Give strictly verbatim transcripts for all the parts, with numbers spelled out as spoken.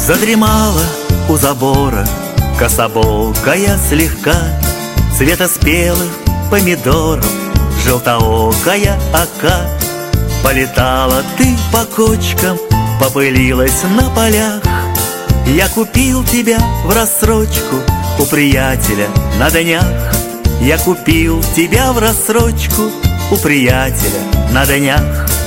Задремала у забора кособокая слегка, цвета спелых помидоров желтоокая ока. Полетала ты по кочкам, попылилась на полях. Я купил тебя в рассрочку у приятеля на днях. Я купил тебя в рассрочку у приятеля на днях.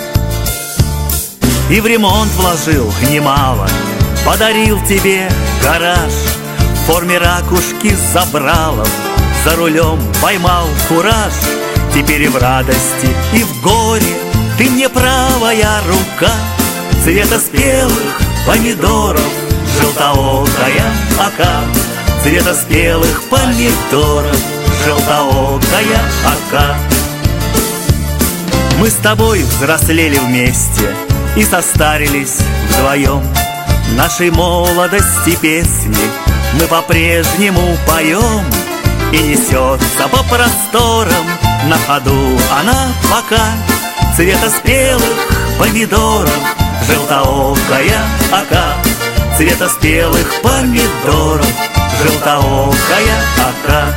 И в ремонт вложил немало, подарил тебе гараж в форме ракушки с забралом, за рулем поймал кураж. Теперь и в радости, и в горе ты мне правая рука. Цвета спелых помидоров желтоокая ока. Цвета спелых помидоров желтоокая ока. Мы с тобой взрослели вместе и состарились вдвоем. Нашей молодости песни мы по-прежнему поем. И несется по просторам на ходу она пока. Цвета спелых помидоров желтоокая ока. Цвета спелых помидоров желтоокая ока.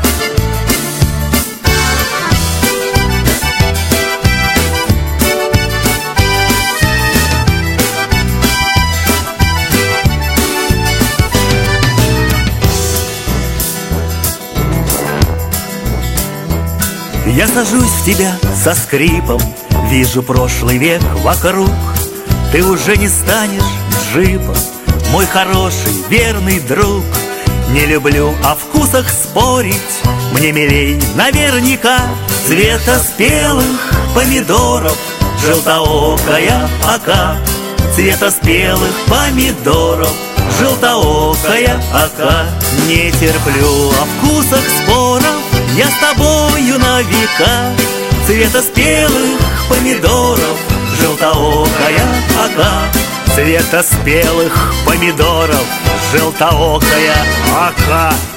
Я сажусь в тебя со скрипом, вижу прошлый век вокруг. Ты уже не станешь джипом, мой хороший верный друг. Не люблю о вкусах спорить, мне милей наверняка цвета спелых помидоров желтоокая ока. Цвета спелых помидоров желтоокая ока. Не терплю о вкусах споров, я с тобою на века. Цвета спелых помидоров желтоокая ока. Цвета спелых помидоров желтоокая ока.